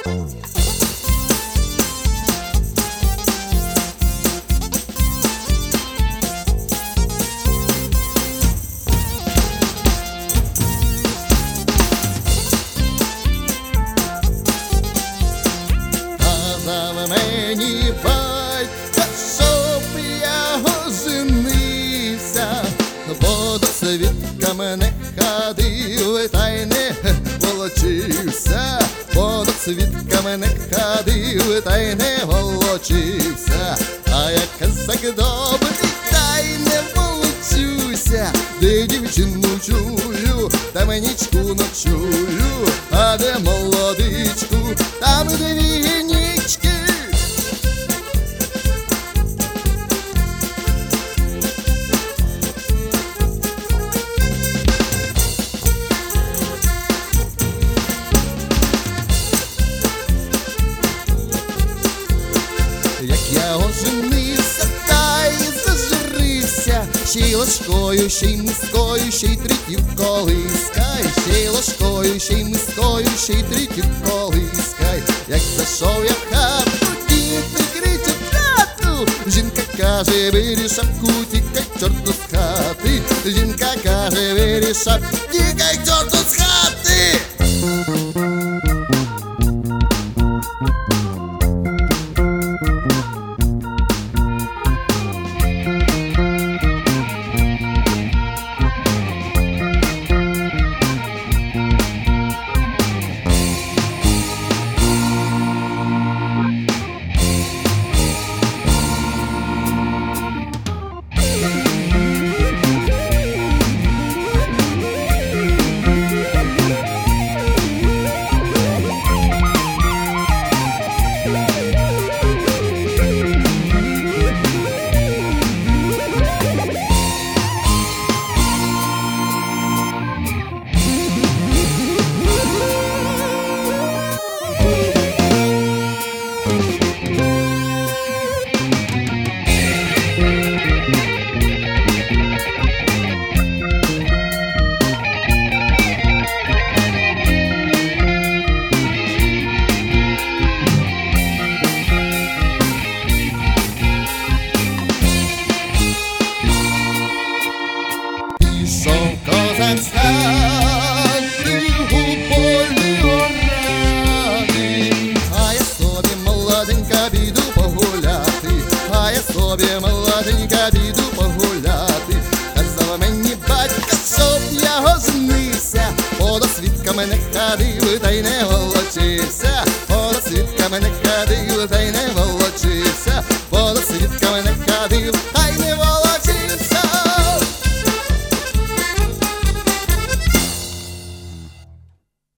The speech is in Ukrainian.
Казав мені батько, щоб я оженився, бо до свідками не ходив, та й не волочився, бо до свідками не ходив, та й не волочився. А я казак добрий, та й не волочуся, де дівчину чую, та менічку ночую, а де молодичку, там дві нічки. Як я оженився, та й зажурився, ще й ложкою, ще й мискою, ще й третів колискай, ще й ложкою, ще й мискою, ще й третів колискай. Як зайшов я в хату, діти кричать тату, жінка каже, бери шапку, тікай чорту з хати. Жінка каже, бери шапку, тікай чорту з хати. Пішов козак з хати у полі орати, а я собі молоденька піду погуляти, а я собі молоденька піду погуляти. Казав мені батько, щоб я оженився, бо до свідками не ходив, та й не волочився, бо до свідками не ходив, та й не волочився, бо до свідками не ходив, та й